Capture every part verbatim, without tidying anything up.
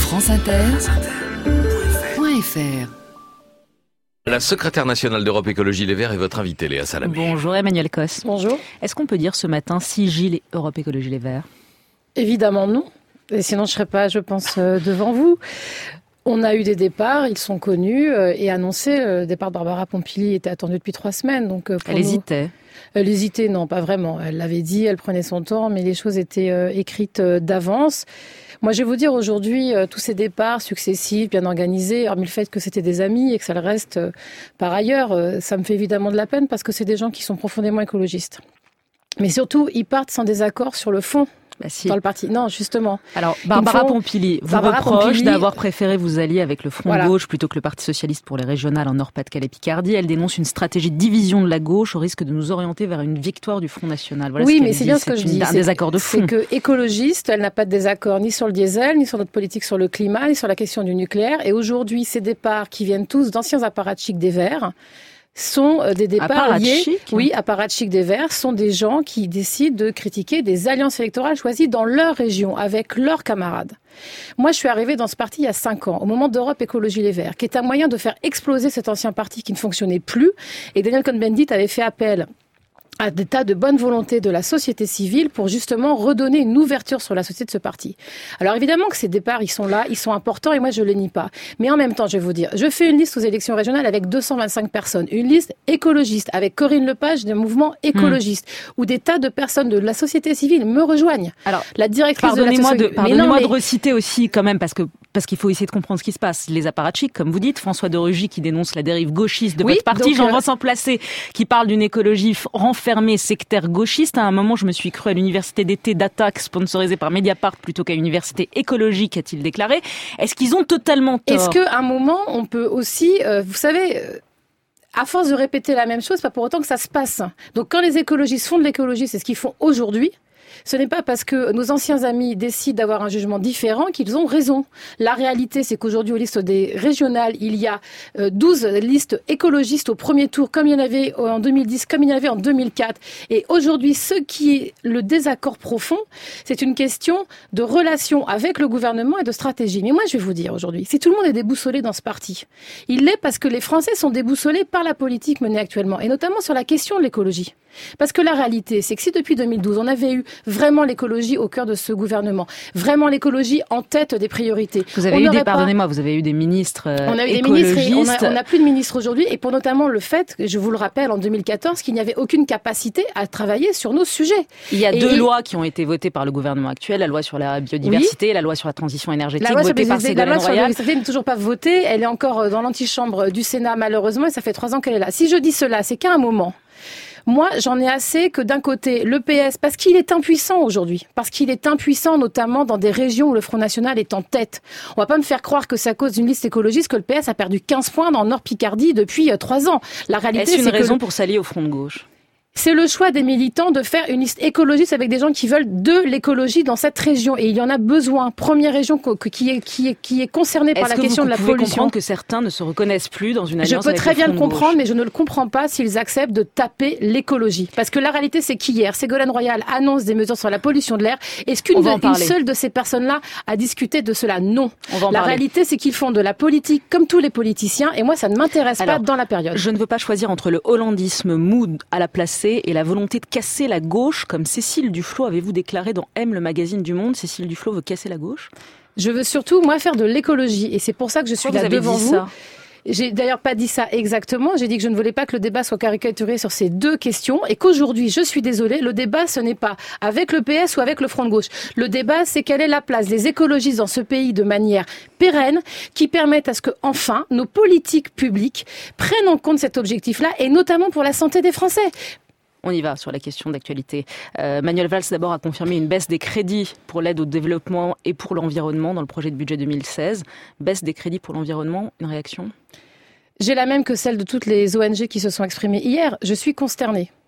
France Inter point F R. La secrétaire nationale d'Europe Écologie Les Verts est votre invitée, Léa Salamé. Bonjour Emmanuel Cos. Bonjour. Est-ce qu'on peut dire ce matin sigil Europe Écologie Les Verts ? Évidemment non. Et sinon je ne serais pas, je pense, devant vous. On a eu des départs, ils sont connus et annoncés. Le départ de Barbara Pompili était attendu depuis trois semaines. Donc pour Elle nous... hésitait. Elle hésitait, non, pas vraiment. Elle l'avait dit, elle prenait son temps, mais les choses étaient euh, écrites euh, d'avance. Moi, je vais vous dire aujourd'hui, euh, tous ces départs successifs, bien organisés, hormis le fait que c'était des amis et que ça le reste euh, par ailleurs, euh, ça me fait évidemment de la peine parce que c'est des gens qui sont profondément écologistes. Mais surtout, ils partent sans désaccord sur le fond. Bah si. Dans le parti. Non, justement. Alors, Barbara font... Pompili vous Barbara reproche Pompili... d'avoir préféré vous allier avec le Front voilà. de gauche plutôt que le Parti socialiste pour les régionales en Nord-Pas-de-Calais-Picardie. Elle dénonce une stratégie de division de la gauche au risque de nous orienter vers une victoire du Front National. Voilà oui, ce mais c'est dit. bien ce que c'est je dis. Un désaccord de fond. C'est que écologiste, elle n'a pas de désaccord ni sur le diesel, ni sur notre politique sur le climat, ni sur la question du nucléaire. Et aujourd'hui, ces départs qui viennent tous d'anciens apparatchiks des Verts sont des départs liés, oui, apparatchiks des Verts, sont des gens qui décident de critiquer des alliances électorales choisies dans leur région, avec leurs camarades. Moi, je suis arrivée dans ce parti il y a cinq ans, au moment d'Europe Écologie Les Verts, qui est un moyen de faire exploser cet ancien parti qui ne fonctionnait plus. Et Daniel Cohn-Bendit avait fait appel à des tas de bonne volonté de la société civile pour justement redonner une ouverture sur la société de ce parti. Alors évidemment que ces départs, ils sont là, ils sont importants et moi je les nie pas. Mais en même temps, je vais vous dire, je fais une liste aux élections régionales avec deux cent vingt-cinq personnes, une liste écologiste avec Corinne Lepage des mouvements écologistes, mmh. où des tas de personnes de la société civile me rejoignent. Alors, la directrice pardonnez-moi de la de, pardonnez-moi mais... de reciter aussi quand même parce que parce qu'il faut essayer de comprendre ce qui se passe. Les apparatchiks, comme vous dites, François de Rugy qui dénonce la dérive gauchiste de oui, votre parti, donc, Jean-Vincent euh... Placé qui parle d'une écologie renfermée, sectaire gauchiste. À un moment, je me suis cru à l'université d'été d'Attaque sponsorisée par Mediapart plutôt qu'à l'université écologique, a-t-il déclaré. Est-ce qu'ils ont totalement tort ? Est-ce qu'à un moment, on peut aussi, euh, vous savez... Euh... à force de répéter la même chose, pas pour autant que ça se passe. Donc quand les écologistes font de l'écologie, c'est ce qu'ils font aujourd'hui. Ce n'est pas parce que nos anciens amis décident d'avoir un jugement différent qu'ils ont raison. La réalité, c'est qu'aujourd'hui, aux listes des régionales, il y a douze listes écologistes au premier tour, comme il y en avait en deux mille dix, comme il y en avait en deux mille quatre. Et aujourd'hui, ce qui est le désaccord profond, c'est une question de relation avec le gouvernement et de stratégie. Mais moi, je vais vous dire aujourd'hui, si tout le monde est déboussolé dans ce parti, il l'est parce que les Français sont déboussolés par la politique menée actuellement, et notamment sur la question de l'écologie. Parce que la réalité, c'est que si depuis deux mille douze, on avait eu vraiment l'écologie au cœur de ce gouvernement, vraiment l'écologie en tête des priorités. Vous avez eu des, pas... pardonnez-moi, vous avez eu des ministres euh, on a eu des écologistes. ministres et on n'a plus de ministres aujourd'hui, et pour notamment le fait, je vous le rappelle, en deux mille quatorze, qu'il n'y avait aucune capacité à travailler sur nos sujets. Il y a et deux et... lois qui ont été votées par le gouvernement actuel, la loi sur la biodiversité, oui. la loi sur la transition énergétique, la loi votée sur par Ségolène Royal. La loi sur la biodiversité n'est toujours pas votée, elle est encore dans l'antichambre du Sénat malheureusement, et ça fait trois ans qu'elle est là. Si je dis cela, c'est qu'à un moment, moi, j'en ai assez que d'un côté, le P S, parce qu'il est impuissant aujourd'hui, parce qu'il est impuissant notamment dans des régions où le Front National est en tête. On va pas me faire croire que c'est à cause d'une liste écologiste que le P S a perdu quinze points dans Nord-Picardie depuis trois ans. La réalité, Est-ce une c'est raison que... pour s'allier au Front de gauche ? C'est le choix des militants de faire une liste écologiste avec des gens qui veulent de l'écologie dans cette région. Et il y en a besoin. Première région qui est, qui est, qui est concernée par la question de la pollution. Est-ce que vous pouvez comprendre que certains ne se reconnaissent plus dans une alliance avec le Front de gauche ? Je peux très bien le comprendre, mais je ne le comprends pas s'ils acceptent de taper l'écologie. Parce que la réalité, c'est qu'hier, Ségolène Royal annonce des mesures sur la pollution de l'air. Est-ce qu'une de, une seule de ces personnes-là a discuté de cela ? Non. La parler. réalité, c'est qu'ils font de la politique comme tous les politiciens. Et moi, ça ne m'intéresse Alors, pas dans la période. Je ne veux pas choisir entre le hollandisme mou à la Placée et la volonté de casser la gauche, comme Cécile Duflot, avez-vous déclaré dans M, le magazine du Monde. Cécile Duflot veut casser la gauche ? Je veux surtout, moi, faire de l'écologie. Et c'est pour ça que je suis Pourquoi là vous avez devant dit vous. Ça J'ai d'ailleurs pas dit ça exactement. J'ai dit que je ne voulais pas que le débat soit caricaturé sur ces deux questions et qu'aujourd'hui, je suis désolée, le débat, ce n'est pas avec le P S ou avec le Front de gauche. Le débat, c'est quelle est la place des écologistes dans ce pays de manière pérenne qui permettent à ce que, enfin, nos politiques publiques prennent en compte cet objectif-là et notamment pour la santé des Français. On y va sur la question d'actualité. Euh, Manuel Valls d'abord a confirmé une baisse des crédits pour l'aide au développement et pour l'environnement dans le projet de budget deux mille seize. Baisse des crédits pour l'environnement, une réaction ? J'ai la même que celle de toutes les O N G qui se sont exprimées hier. Je suis consternée.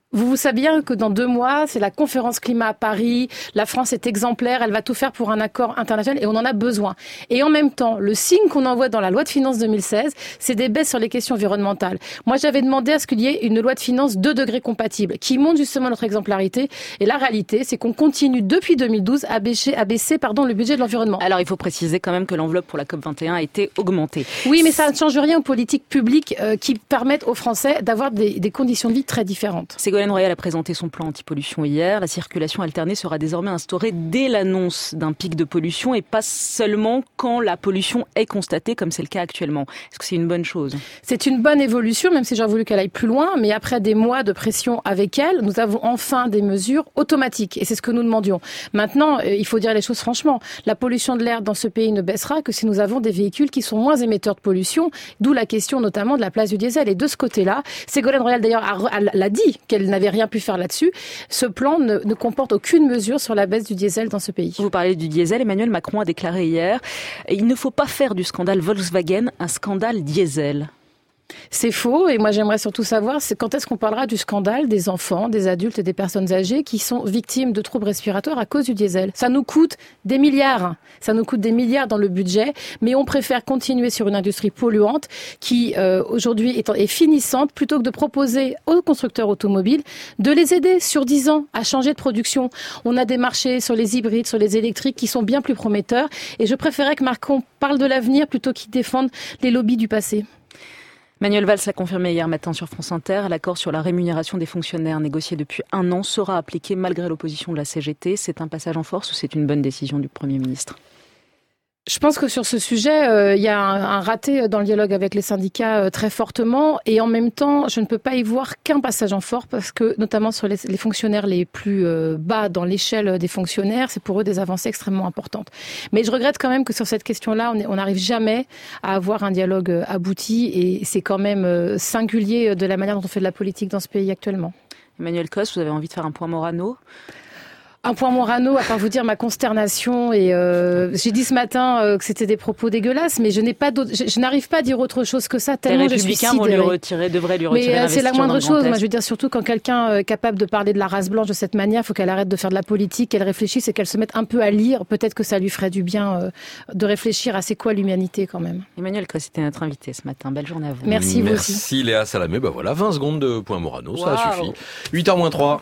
Vous vous savez bien que dans deux mois, c'est la conférence climat à Paris. La France est exemplaire. Elle va tout faire pour un accord international et on en a besoin. Et en même temps, le signe qu'on envoie dans la loi de finances deux mille seize, c'est des baisses sur les questions environnementales. Moi, j'avais demandé à ce qu'il y ait une loi de finances deux degrés compatible qui montre justement notre exemplarité. Et la réalité, c'est qu'on continue depuis deux mille douze à baisser, à baisser pardon, le budget de l'environnement. Alors, il faut préciser quand même que l'enveloppe pour la COP vingt et un a été augmentée. Oui, mais ça ne change rien aux politiques publiques euh, qui permettent aux Français d'avoir des, des conditions de vie très différentes. Ségolène Royal a présenté son plan anti-pollution hier. La circulation alternée sera désormais instaurée dès l'annonce d'un pic de pollution et pas seulement quand la pollution est constatée, comme c'est le cas actuellement. Est-ce que c'est une bonne chose ? C'est une bonne évolution, même si j'aurais voulu qu'elle aille plus loin. Mais après des mois de pression avec elle, nous avons enfin des mesures automatiques. Et c'est ce que nous demandions. Maintenant, il faut dire les choses franchement. La pollution de l'air dans ce pays ne baissera que si nous avons des véhicules qui sont moins émetteurs de pollution, d'où la question notamment de la place du diesel. Et de ce côté-là, Ségolène Royal d'ailleurs a, a, l'a dit qu'elle n'avait rien pu faire là-dessus. Ce plan ne, ne comporte aucune mesure sur la baisse du diesel dans ce pays. Vous parlez du diesel. Emmanuel Macron a déclaré hier « Il ne faut pas faire du scandale Volkswagen un scandale diesel ». C'est faux, et moi j'aimerais surtout savoir c'est quand est-ce qu'on parlera du scandale des enfants, des adultes et des personnes âgées qui sont victimes de troubles respiratoires à cause du diesel. Ça nous coûte des milliards, ça nous coûte des milliards dans le budget, mais on préfère continuer sur une industrie polluante qui euh, aujourd'hui est, est finissante plutôt que de proposer aux constructeurs automobiles de les aider sur dix ans à changer de production. On a des marchés sur les hybrides, sur les électriques qui sont bien plus prometteurs, et je préférais que Macron parle de l'avenir plutôt qu'il défende les lobbies du passé. Manuel Valls l'a confirmé hier matin sur France Inter. L'accord sur la rémunération des fonctionnaires négocié depuis un an sera appliqué malgré l'opposition de la C G T. C'est un passage en force ou c'est une bonne décision du Premier ministre ? Je pense que sur ce sujet, euh, il y a un, un raté dans le dialogue avec les syndicats euh, très fortement, et en même temps, je ne peux pas y voir qu'un passage en force parce que, notamment sur les, les fonctionnaires les plus euh, bas dans l'échelle des fonctionnaires, c'est pour eux des avancées extrêmement importantes. Mais je regrette quand même que sur cette question-là, on n'arrive jamais à avoir un dialogue abouti, et c'est quand même euh, singulier de la manière dont on fait de la politique dans ce pays actuellement. Emmanuel Cos, vous avez envie de faire un point Morano ? Un point Morano, à part vous dire ma consternation, et euh, j'ai dit ce matin euh, que c'était des propos dégueulasses, mais je n'ai pas d'autre, je, je n'arrive pas à dire autre chose que ça, tellement je suis sidérée. Les Républicains vont lui retirer, devraient lui retirer l'investiture. Mais c'est la moindre chose. Moi, je veux dire, surtout quand quelqu'un est capable de parler de la race blanche de cette manière, il faut qu'elle arrête de faire de la politique, qu'elle réfléchisse et qu'elle se mette un peu à lire. Peut-être que ça lui ferait du bien euh, de réfléchir à c'est quoi l'humanité quand même. Emmanuel Cos, c'était notre invité ce matin. Belle journée à vous. Merci, vous Merci aussi. Léa Salamé. Ben voilà, vingt secondes de point Morano, wow. Ça a suffi. huit heures moins trois.